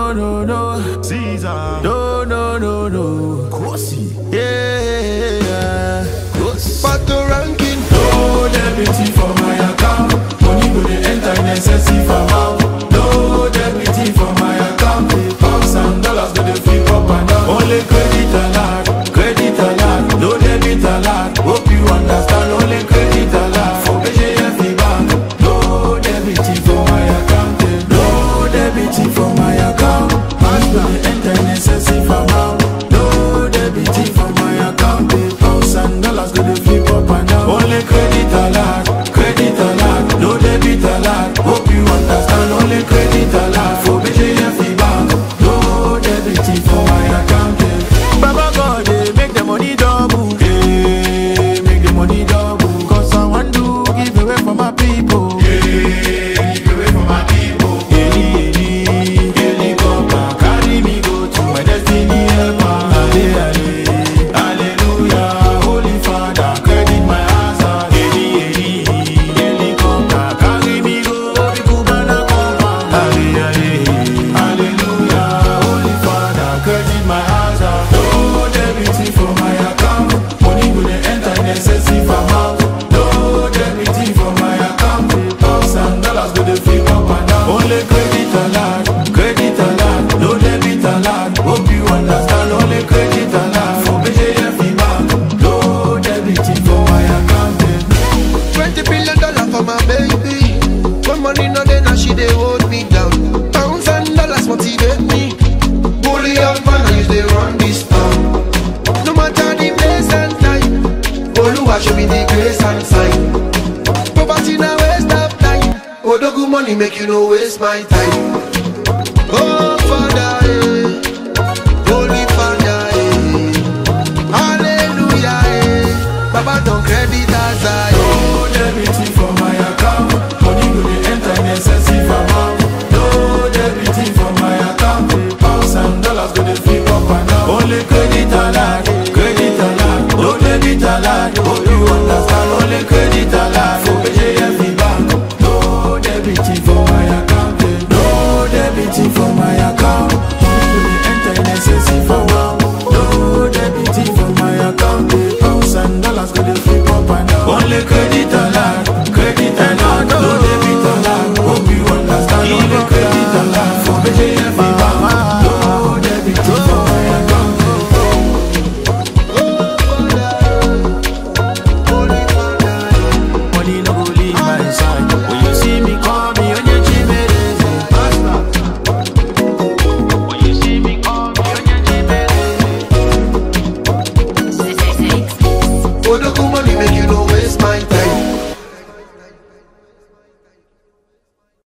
no. Caesar. No. Kosi. Yeah. Pato ranking. No debit for my account. Money go dey enter necessity for mouth. No debit for my account. Pounds and dollars go dey flip up and down. Only credit alert, credit alert. No debit alert. Hope you understand. Only credit alert for BJF bank. No debit for my account. No debit for my account. Pounds go dey enter necessity for mouth. No debit for my account. Pounds and dollars go dey flip up and down. Only credit alert, credit alert. No debit alert. Hope you understand. Only credit alert for BJF bank. No debit for my account. Baba God, make the money double. Hey, make the money double. Cause I want to give away for my people. Hey, give away for my people. Helicopter, carry me go to my destiny helper. Hallelujah, Holy Father, credit my answer. Helicopter, carry me go to Cubana Coma. Hallelujah, Holy Father, credit my answer. No debit for my account. Money go dey enter necessity for mouth. No debit for my account. Pounds and dollars go dey flip up and down. Only credit alert, credit alert. No debit alert. Hope you understand. Only credit alert for BJF bank. No debit for my account. $20 billion for my baby. When money no dey, now she dey hold me down. Pounds and dollars motivate me. Bully up and I use they run this town. No matter the place and time, Oluwa show me the grace and sign. Poverty now waste of time. Odogu money make you no waste my time. Oh Father, Holy Father, Hallelujah, Baba don't credit